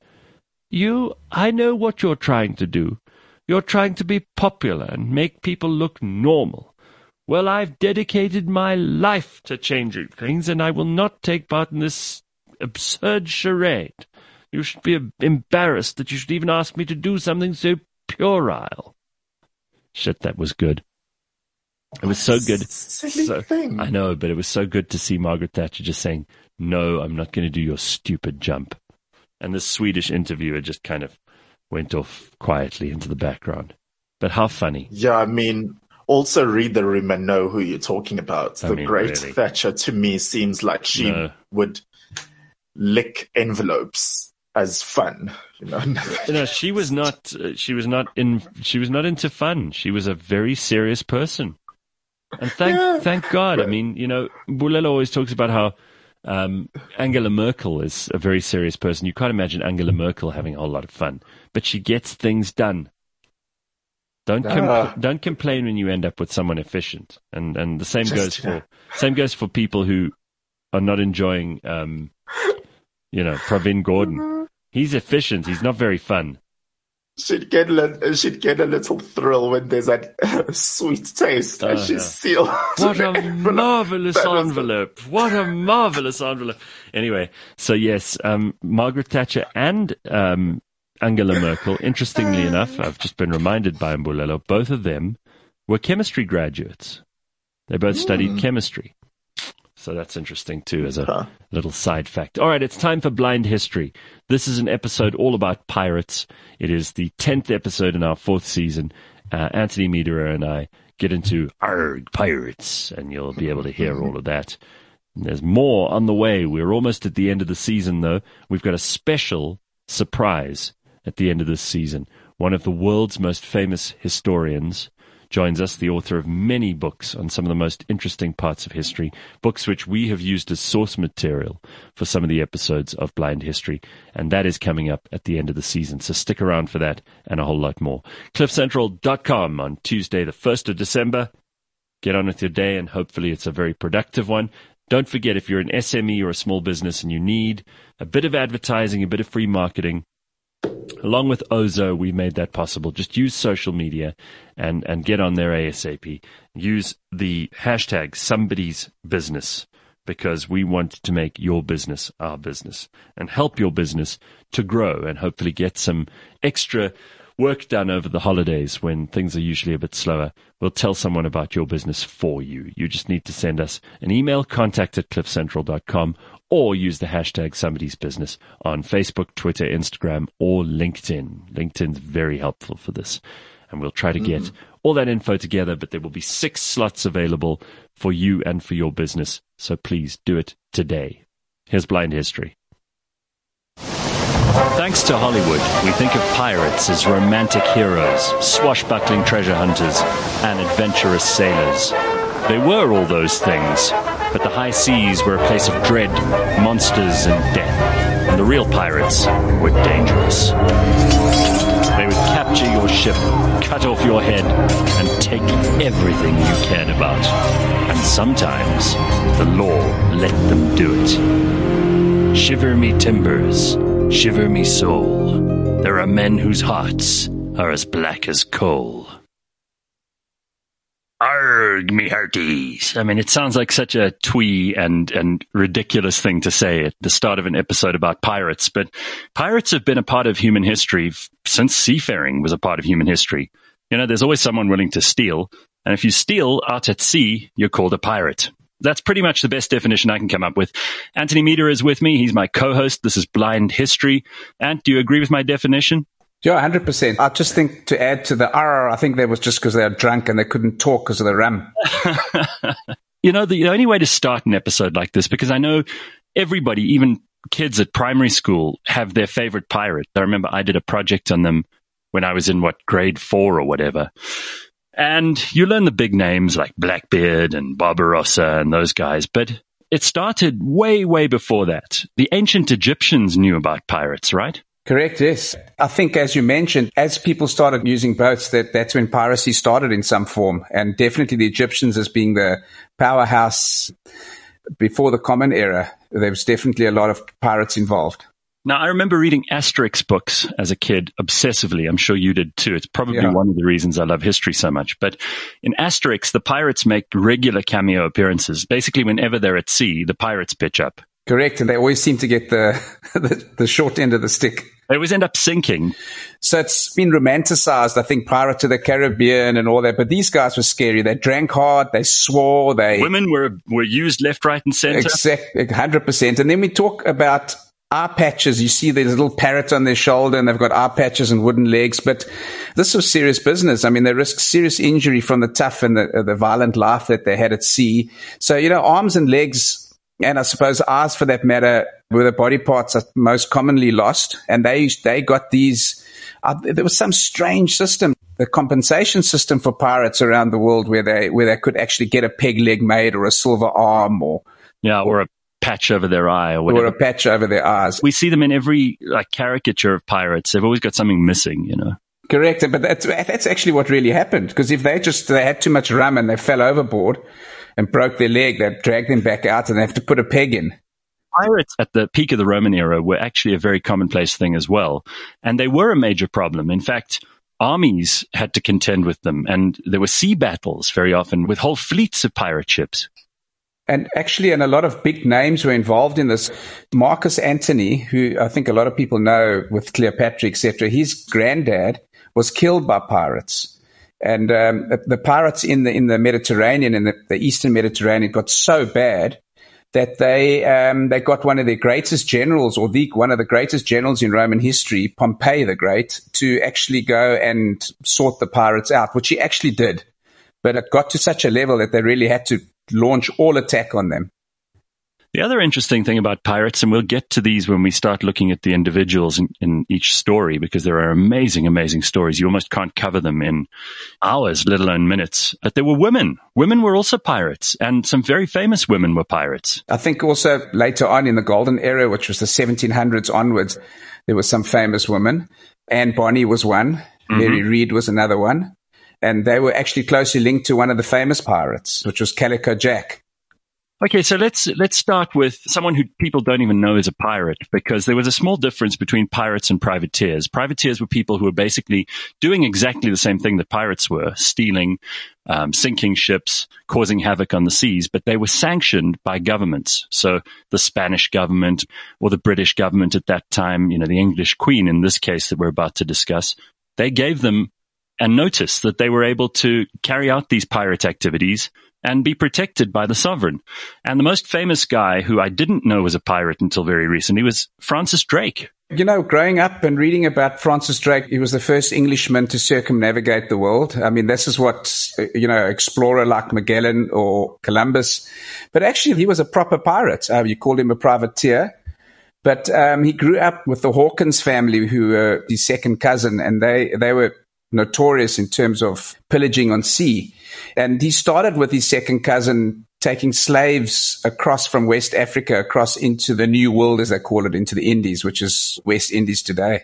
I know what you're trying to do. You're trying to be popular and make people look normal. Well, I've dedicated my life to changing things, and I will not take part in this absurd charade. You should be embarrassed that you should even ask me to do something so puerile. Shit, that was good. It was so good. Silly thing. I know, but it was so good to see Margaret Thatcher just saying, no, I'm not going to do your stupid jump. And the Swedish interviewer just kind of went off quietly into the background. But how funny. Yeah, I mean, also read the room and know who you're talking about. The great really. Thatcher, to me, seems like she would lick envelopes as fun. She was not into fun. She was a very serious person. And thank God. Yeah. I mean, Bulello always talks about how Angela Merkel is a very serious person. You can't imagine Angela Merkel having a whole lot of fun, but she gets things done. Don't complain when you end up with someone efficient, and the same goes for people who are not enjoying, Pravin Gordhan. He's efficient. He's not very fun. She'd get a little thrill when there's that sweet taste as she seals. What a marvelous envelope! What a marvelous envelope! Anyway, so yes, Margaret Thatcher and Angela Merkel, interestingly enough, I've just been reminded by Mbulelo, both of them were chemistry graduates. They both studied chemistry. So that's interesting too as a little side fact. All right, it's time for Blind History. This is an episode all about pirates. It is the 10th episode in our 4th season. Anthony Miedera and I get into Arg, pirates, and you'll be able to hear all of that. And there's more on the way. We're almost at the end of the season, though. We've got a special surprise at the end of this season. One of the world's most famous historians, joins us, the author of many books on some of the most interesting parts of history, books which we have used as source material for some of the episodes of Blind History. And that is coming up at the end of the season. So stick around for that and a whole lot more. CliffCentral.com on Tuesday, the 1st of December. Get on with your day, and hopefully it's a very productive one. Don't forget, if you're an SME or a small business and you need a bit of advertising, a bit of free marketing, along with Ozo, we made that possible. Just use social media and get on there ASAP. Use the hashtag somebody's business, because we want to make your business our business and help your business to grow and hopefully get some extra work done over the holidays when things are usually a bit slower. We'll tell someone about your business for you. You just need to send us an email, contact@cliffcentral.com, or use the hashtag somebody's business on Facebook, Twitter, Instagram, or LinkedIn. LinkedIn's very helpful for this. And we'll try to get all that info together, but there will be 6 slots available for you and for your business. So please do it today. Here's Blind History. Thanks to Hollywood, we think of pirates as romantic heroes, swashbuckling treasure hunters, and adventurous sailors. They were all those things, but the high seas were a place of dread, monsters, and death, and the real pirates were dangerous. They would capture your ship, cut off your head, and take everything you cared about. And sometimes the law let them do it. Shiver me timbers, shiver me soul. There are men whose hearts are as black as coal. Arg, me hearties. I mean, it sounds like such a twee and ridiculous thing to say at the start of an episode about pirates, but pirates have been a part of human history since seafaring was a part of human history. You know, there's always someone willing to steal, and if you steal out at sea, you're called a pirate. That's pretty much the best definition I can come up with. Anthony Meader is with me. He's my co-host. This is Blind History. Ant, do you agree with my definition? Yeah, 100%. I just think to add to the I think that was just because they were drunk and they couldn't talk because of the rum. You know, the only way to start an episode like this, because I know everybody, even kids at primary school, have their favorite pirate. I remember I did a project on them when I was in, grade 4 or whatever. And you learn the big names like Blackbeard and Barbarossa and those guys, but it started way, way before that. The ancient Egyptians knew about pirates, right? Correct, yes. I think, as you mentioned, as people started using boats, that's when piracy started in some form. And definitely the Egyptians as being the powerhouse before the Common Era, there was definitely a lot of pirates involved. Now, I remember reading Asterix books as a kid obsessively. I'm sure you did too. It's probably one of the reasons I love history so much. But in Asterix, the pirates make regular cameo appearances. Basically, whenever they're at sea, the pirates pitch up. Correct, and they always seem to get the short end of the stick. They always end up sinking. So it's been romanticized, I think, Pirates of the Caribbean and all that. But these guys were scary. They drank hard. They swore. Women were used left, right, and center. Exactly, 100%. And then we talk about eye patches. You see there's a little parrot on their shoulder, and they've got eye patches and wooden legs. But this was serious business. I mean, they risked serious injury from the tough and the violent life that they had at sea. So, you know, arms and legs, and I suppose eyes for that matter, were the body parts that most commonly lost. And they got these, there was some strange system, the compensation system for pirates around the world where they could actually get a peg leg made or a silver arm or a patch over their eye or whatever. Or a patch over their eyes. We see them in every caricature of pirates. They've always got something missing, you know. Correct. But that's actually what really happened. Because if they had too much rum and they fell overboard and broke their leg, they'd drag them back out and they have to put a peg in. Pirates at the peak of the Roman era were actually a very commonplace thing as well. And they were a major problem. In fact, armies had to contend with them. And there were sea battles very often with whole fleets of pirate ships. And actually, a lot of big names were involved in this. Marcus Antony, who I think a lot of people know with Cleopatra, etc., his granddad was killed by pirates. And the pirates in the Mediterranean, in the Eastern Mediterranean, got so bad that they got one of their greatest generals, or one of the greatest generals in Roman history, Pompey the Great, to actually go and sort the pirates out, which he actually did. But it got to such a level that they really had to launch all attack on them. The other interesting thing about pirates, and we'll get to these when we start looking at the individuals in each story, because there are amazing, amazing stories. You almost can't cover them in hours, let alone minutes. But there were women. Women were also pirates, and some very famous women were pirates. I think also later on in the Golden Era, which was the 1700s onwards, there were some famous women. Anne Bonny was one. Mm-hmm. Mary Read was another one. And they were actually closely linked to one of the famous pirates, which was Calico Jack. Okay, so let's start with someone who people don't even know is a pirate, because there was a small difference between pirates and privateers. Privateers were people who were basically doing exactly the same thing that pirates were, stealing, sinking ships, causing havoc on the seas, but they were sanctioned by governments. So the Spanish government or the British government at that time, the English Queen in this case that we're about to discuss, they gave them a notice that they were able to carry out these pirate activities and be protected by the sovereign. And the most famous guy who I didn't know was a pirate until very recently was Francis Drake. Growing up and reading about Francis Drake, he was the first Englishman to circumnavigate the world. I mean, this is what, explorer like Magellan or Columbus. But actually, he was a proper pirate. You called him a privateer. But he grew up with the Hawkins family, who were his second cousin, and they were notorious in terms of pillaging on sea. And he started with his second cousin taking slaves across from West Africa, across into the New World, as they call it, into the Indies, which is West Indies today.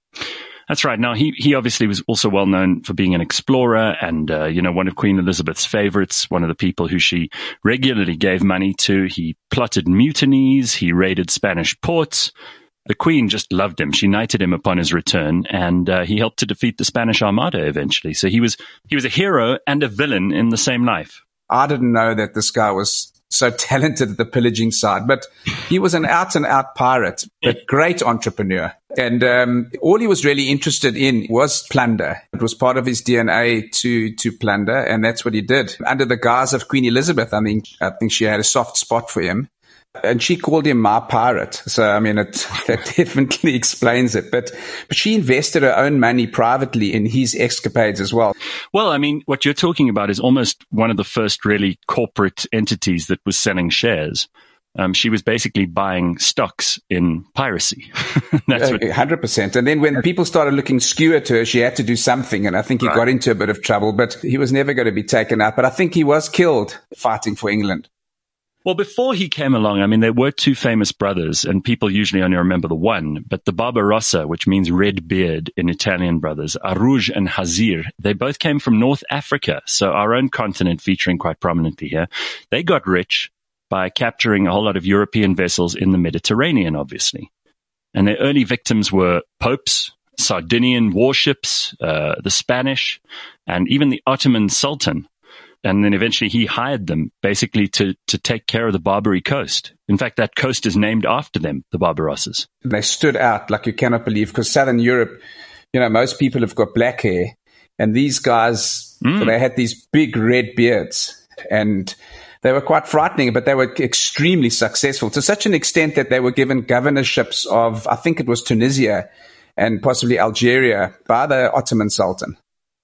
That's right. Now, he obviously was also well known for being an explorer and, one of Queen Elizabeth's favorites, one of the people who she regularly gave money to. He plotted mutinies. He raided Spanish ports. The Queen just loved him. She knighted him upon his return, and he helped to defeat the Spanish Armada eventually. So he was a hero and a villain in the same life. I didn't know that this guy was so talented at the pillaging side, but he was an out-and-out pirate, but great entrepreneur. And all he was really interested in was plunder. It was part of his DNA to plunder, and that's what he did. Under the guise of Queen Elizabeth, I think she had a soft spot for him. And she called him my pirate. So, that definitely explains it. But she invested her own money privately in his escapades as well. Well, what you're talking about is almost one of the first really corporate entities that was selling shares. She was basically buying stocks in piracy. That's 100%. And then when people started looking skew at her, she had to do something. And I think he got into a bit of trouble, but he was never going to be taken out. But I think he was killed fighting for England. Well, before he came along, there were two famous brothers, and people usually only remember the one, but the Barbarossa, which means red beard in Italian brothers, Arouj and Hazir, they both came from North Africa, so our own continent featuring quite prominently here. They got rich by capturing a whole lot of European vessels in the Mediterranean, obviously. And their early victims were popes, Sardinian warships, the Spanish, and even the Ottoman Sultan. And then eventually he hired them basically to take care of the Barbary coast. In fact, that coast is named after them, the Barbarossas. They stood out like you cannot believe, because Southern Europe, most people have got black hair. And these guys, they had these big red beards. And they were quite frightening, but they were extremely successful to such an extent that they were given governorships of, I think it was Tunisia and possibly Algeria, by the Ottoman Sultan.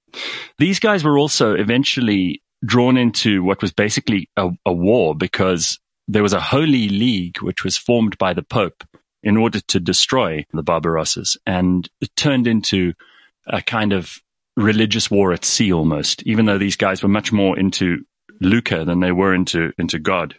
These guys were also eventually drawn into what was basically a war, because there was a holy league which was formed by the Pope in order to destroy the Barbarossas, and it turned into a kind of religious war at sea almost, even though these guys were much more into lucre than they were into God.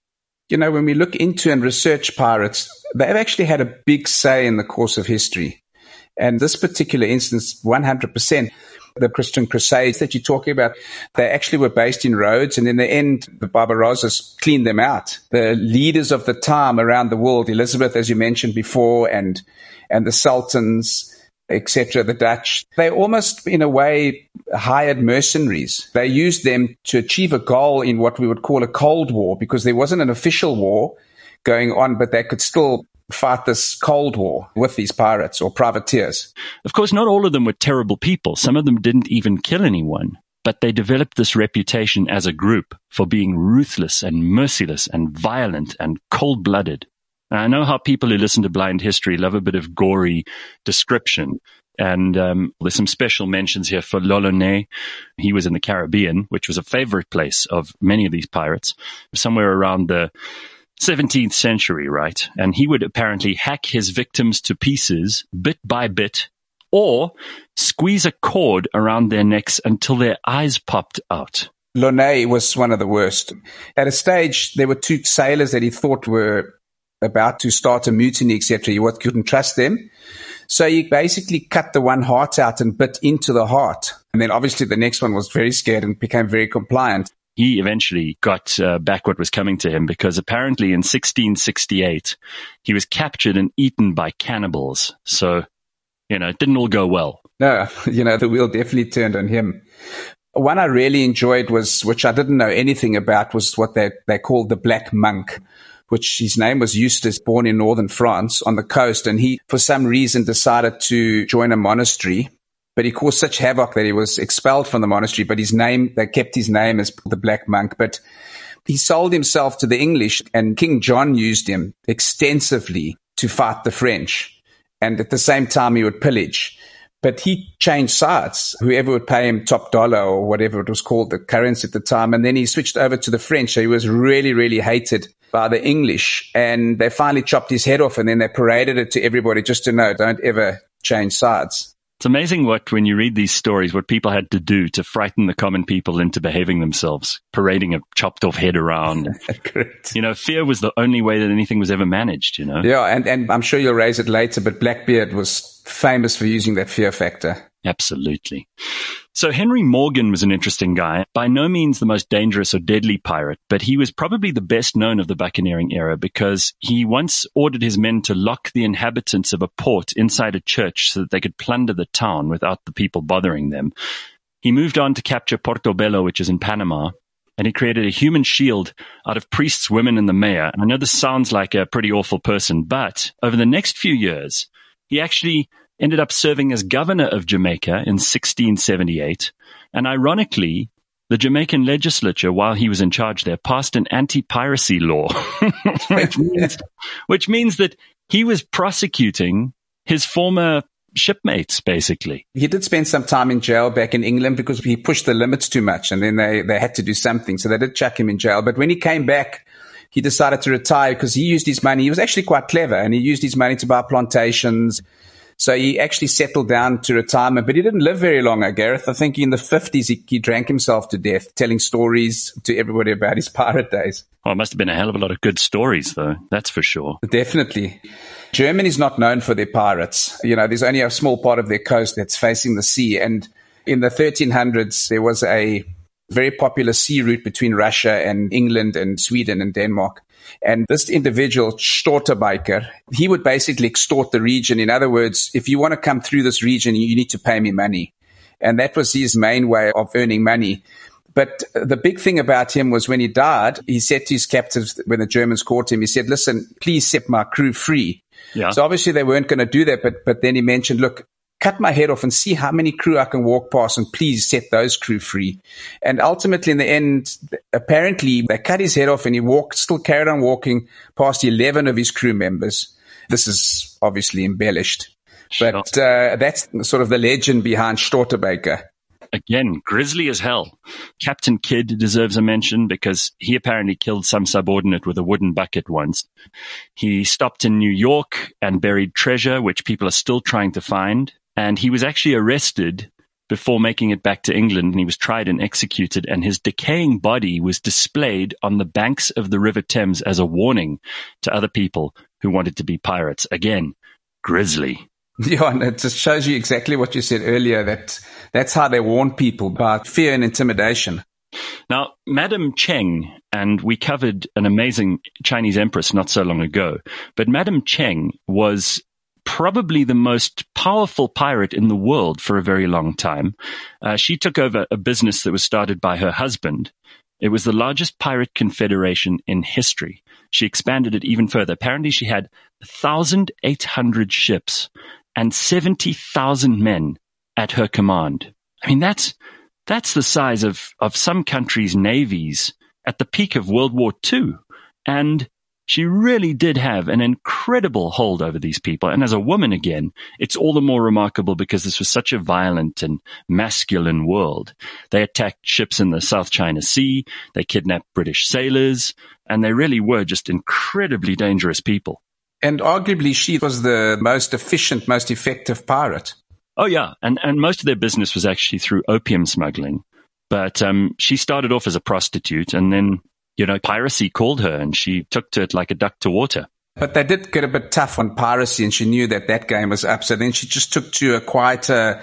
When we look into and research pirates, they've actually had a big say in the course of history. And this particular instance, 100%. The Christian Crusades that you're talking about, they actually were based in Rhodes, and in the end, the Barbarossas cleaned them out. The leaders of the time around the world, Elizabeth, as you mentioned before, and the sultans, etc., the Dutch, they almost, in a way, hired mercenaries. They used them to achieve a goal in what we would call a Cold War, because there wasn't an official war going on, but they could still fight this Cold War with these pirates or privateers. Of course, not all of them were terrible people. Some of them didn't even kill anyone, but they developed this reputation as a group for being ruthless and merciless and violent and cold-blooded. And I know how people who listen to Blind History love a bit of gory description. And there's some special mentions here for L'Olonnais. He was in the Caribbean, which was a favorite place of many of these pirates, somewhere around the 17th century, right? And he would apparently hack his victims to pieces bit by bit, or squeeze a cord around their necks until their eyes popped out. Launay was one of the worst. At a stage, there were 2 sailors that he thought were about to start a mutiny, etc. He couldn't trust them. So he basically cut the one heart out and bit into the heart. And then obviously the next one was very scared and became very compliant. He eventually got back what was coming to him, because apparently in 1668, he was captured and eaten by cannibals. So, it didn't all go well. No, the wheel definitely turned on him. One I really enjoyed which I didn't know anything about, was what they called the Black Monk, which his name was Eustace, born in northern France on the coast. And he, for some reason, decided to join a monastery. But he caused such havoc that he was expelled from the monastery. But they kept his name as the Black Monk. But he sold himself to the English, and King John used him extensively to fight the French. And at the same time, he would pillage. But he changed sides, whoever would pay him top dollar or whatever it was called, the currency at the time. And then he switched over to the French. So he was really, really hated by the English. And they finally chopped his head off, and then they paraded it to everybody just to know, don't ever change sides. It's amazing when you read these stories, what people had to do to frighten the common people into behaving themselves, parading a chopped off head around. Correct. Fear was the only way that anything was ever managed, Yeah, and I'm sure you'll raise it later, but Blackbeard was famous for using that fear factor. Absolutely. So Henry Morgan was an interesting guy, by no means the most dangerous or deadly pirate, but he was probably the best known of the buccaneering era, because he once ordered his men to lock the inhabitants of a port inside a church so that they could plunder the town without the people bothering them. He moved on to capture Portobello, which is in Panama, and he created a human shield out of priests, women, and the mayor. And I know this sounds like a pretty awful person, but over the next few years, he actually ended up serving as governor of Jamaica in 1678. And ironically, the Jamaican legislature, while he was in charge there, passed an anti-piracy law, which means that he was prosecuting his former shipmates, basically. He did spend some time in jail back in England because he pushed the limits too much, and then they had to do something. So they did chuck him in jail. But when he came back, he decided to retire because he used his money. He was actually quite clever, and he used his money to buy plantations. So he actually settled down to retirement, but he didn't live very long, Gareth. I think in the 50s, he drank himself to death, telling stories to everybody about his pirate days. Oh, it must have been a hell of a lot of good stories, though. That's for sure. Definitely. Germany's not known for their pirates. There's only a small part of their coast that's facing the sea. And in the 1300s, there was a very popular sea route between Russia and England and Sweden and Denmark. And this individual, Stortebiker, he would basically extort the region. In other words, if you want to come through this region, you need to pay me money. And that was his main way of earning money. But the big thing about him was when he died, he said to his captives, when the Germans caught him, he said, listen, please set my crew free. Yeah. So obviously they weren't going to do that. But then he mentioned, look, cut my head off and see how many crew I can walk past, and please set those crew free. And ultimately, in the end, apparently they cut his head off, and he still carried on walking past 11 of his crew members. This is obviously embellished. But that's sort of the legend behind Stortebiker. Again, grisly as hell. Captain Kidd deserves a mention because he apparently killed some subordinate with a wooden bucket once. He stopped in New York and buried treasure, which people are still trying to find. And he was actually arrested before making it back to England, and he was tried and executed, and his decaying body was displayed on the banks of the River Thames as a warning to other people who wanted to be pirates. Again, grisly. Yeah, and it just shows you exactly what you said earlier, that's how they warn people, by fear and intimidation. Now, Madame Cheng, and we covered an amazing Chinese empress not so long ago, but Madame Cheng was probably the most powerful pirate in the world for a very long time. She took over a business that was started by her husband. It was the largest pirate confederation in history. She expanded it even further. Apparently, she had 1,800 ships and 70,000 men at her command. I mean, that's the size of some countries' navies at the peak of World War II. And she really did have an incredible hold over these people. And as a woman, again, it's all the more remarkable because this was such a violent and masculine world. They attacked ships in the South China Sea. They kidnapped British sailors, and they really were just incredibly dangerous people. And arguably, she was the most efficient, most effective pirate. Oh, yeah. And most of their business was actually through opium smuggling. But she started off as a prostitute, and then, piracy called her, and she took to it like a duck to water. But they did get a bit tough on piracy, and she knew that game was up. So then she just took to quite a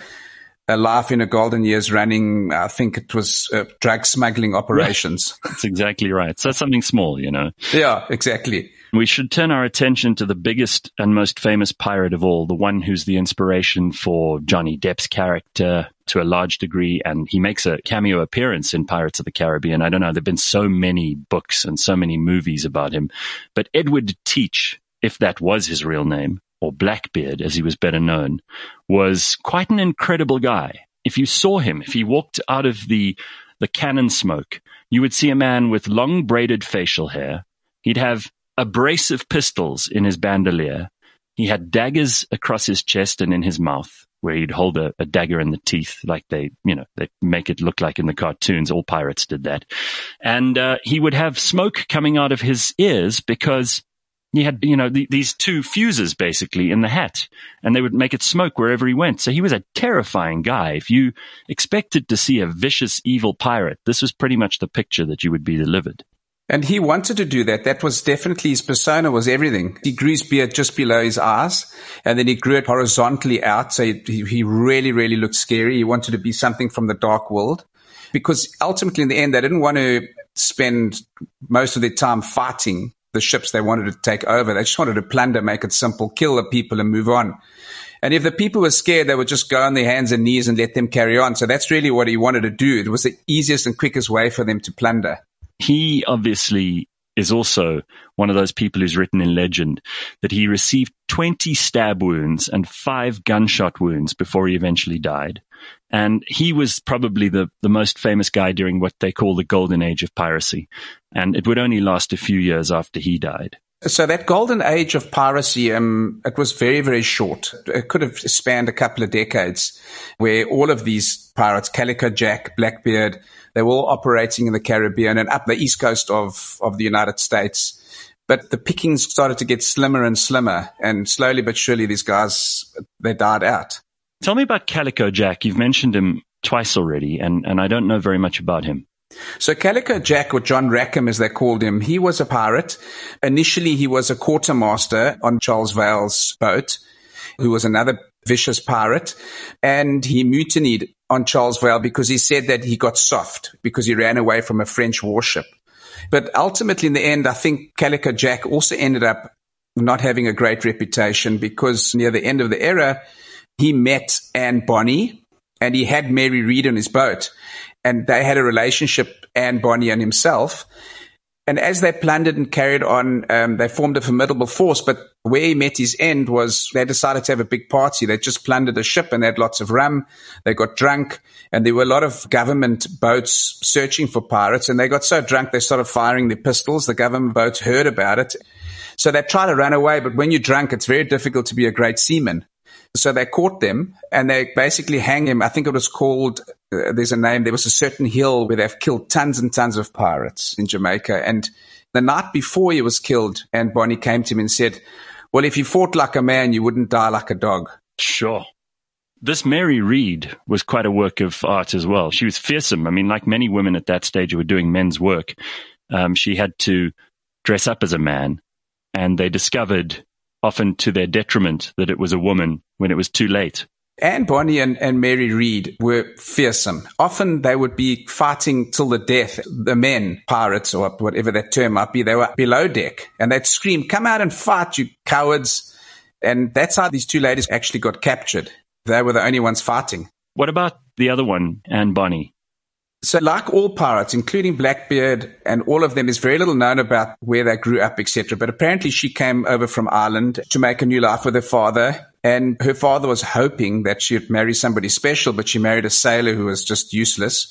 life in her golden years running, I think it was drug smuggling operations. That's exactly right. So something small, Yeah, exactly. We should turn our attention to the biggest and most famous pirate of all, the one who's the inspiration for Johnny Depp's character to a large degree, and he makes a cameo appearance in Pirates of the Caribbean. I don't know, there have been so many books and so many movies about him, but Edward Teach, if that was his real name, or Blackbeard as he was better known, was quite an incredible guy. If you saw him, if he walked out of the cannon smoke, you would see a man with long braided facial hair. He'd have a brace of pistols in his bandolier. He had daggers across his chest and in his mouth, where he'd hold a dagger in the teeth, like they make it look like in the cartoons. All pirates did that. And he would have smoke coming out of his ears because he had, these two fuses basically in the hat, and they would make it smoke wherever he went. So he was a terrifying guy. If you expected to see a vicious, evil pirate, this was pretty much the picture that you would be delivered. And he wanted to do that. That was definitely his persona, was everything. He grew his beard just below his eyes, and then he grew it horizontally out. So he really, really looked scary. He wanted to be something from the dark world, because ultimately in the end, they didn't want to spend most of their time fighting the ships they wanted to take over. They just wanted to plunder, make it simple, kill the people and move on. And if the people were scared, they would just go on their hands and knees and let them carry on. So that's really what he wanted to do. It was the easiest and quickest way for them to plunder. He obviously is also one of those people who's written in legend that he received 20 stab wounds and 5 gunshot wounds before he eventually died. And he was probably the most famous guy during what they call the golden age of piracy. And it would only last a few years after he died. So that golden age of piracy, it was very, very short. It could have spanned a couple of decades, where all of these pirates, Calico Jack, Blackbeard, they were all operating in the Caribbean and up the east coast of the United States. But the pickings started to get slimmer and slimmer, and slowly but surely these guys, they died out. Tell me about Calico Jack. You've mentioned him twice already, and I don't know very much about him. So Calico Jack, or John Rackham as they called him, he was a pirate. Initially, he was a quartermaster on Charles Vale's boat, who was another vicious pirate. And he mutinied on Charles Vale because he said that he got soft because he ran away from a French warship. But ultimately, in the end, I think Calico Jack also ended up not having a great reputation, because near the end of the era, he met Anne Bonny and he had Mary Read on his boat. And they had a relationship, Anne Bonny and himself. And as they plundered and carried on, they formed a formidable force. But where he met his end was they decided to have a big party. They just plundered the ship and they had lots of rum. They got drunk, and there were a lot of government boats searching for pirates. And they got so drunk they started firing their pistols. The government boats heard about it. So they tried to run away. But when you're drunk, it's very difficult to be a great seaman. So they caught them and they basically hang him. I think it was called, there's a name, there was a certain hill where they've killed tons and tons of pirates in Jamaica. And the night before he was killed, Anne Bonny came to him and said, well, if you fought like a man, you wouldn't die like a dog. Sure. This Mary Read was quite a work of art as well. She was fearsome. I mean, like many women at that stage who were doing men's work, she had to dress up as a man, and they discovered, often to their detriment, that it was a woman when it was too late. Anne Bonny and Mary Read were fearsome. Often they would be fighting till the death. The men, pirates or whatever that term might be, they were below deck and they'd scream, come out and fight, you cowards. And that's how these two ladies actually got captured. They were the only ones fighting. What about the other one, Anne Bonny? So like all pirates, including Blackbeard and all of them, there's very little known about where they grew up, etc. But apparently she came over from Ireland to make a new life with her father. And her father was hoping that she would marry somebody special, but she married a sailor who was just useless.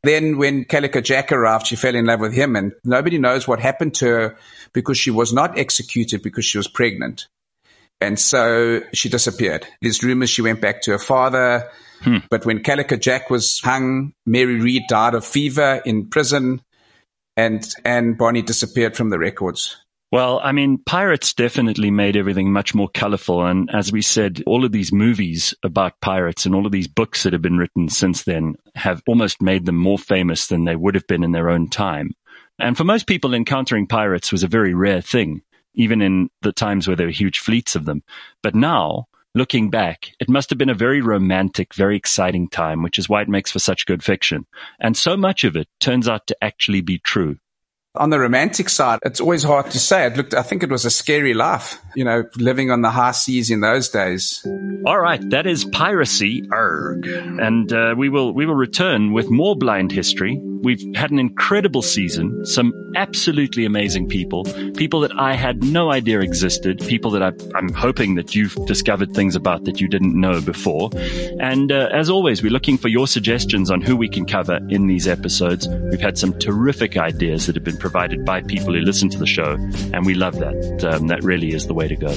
Then when Calico Jack arrived, she fell in love with him, and nobody knows what happened to her because she was not executed because she was pregnant. And so she disappeared. There's rumors she went back to her father. But when Calico Jack was hung, Mary Read died of fever in prison, and Bonnie disappeared from the records. Well, I mean, pirates definitely made everything much more colorful. And as we said, all of these movies about pirates and all of these books that have been written since then have almost made them more famous than they would have been in their own time. And for most people, encountering pirates was a very rare thing, even in the times where there were huge fleets of them. But now, looking back, it must have been a very romantic, very exciting time, which is why it makes for such good fiction. And so much of it turns out to actually be true. On the romantic side, it's always hard to say. I think it was a scary life, living on the high seas in those days. All right, that is Piracy, Arg. And we will return with more blind history. We've had an incredible season, some absolutely amazing people that I had no idea existed, people that I'm hoping that you've discovered things about that you didn't know before. And as always, we're looking for your suggestions on who we can cover in these episodes. We've had some terrific ideas that have been provided by people who listen to the show, and we love that. That really is the way to go.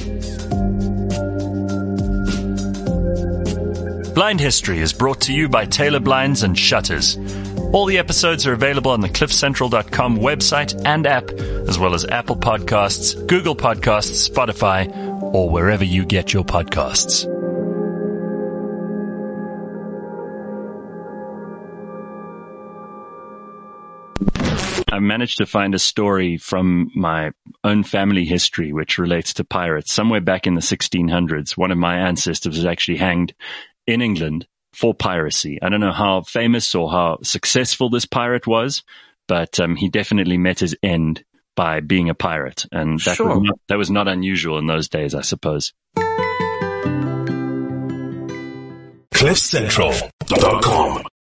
Blind History is brought to you by Taylor Blinds and Shutters. All the episodes are available on the cliffcentral.com website and app, as well as Apple Podcasts, Google Podcasts, Spotify, or wherever you get your podcasts. I managed to find a story from my own family history which relates to pirates. Somewhere back in the 1600s, one of my ancestors was actually hanged in England for piracy. I don't know how famous or how successful this pirate was, but he definitely met his end by being a pirate. And that was not unusual in those days, I suppose. CliffCentral.com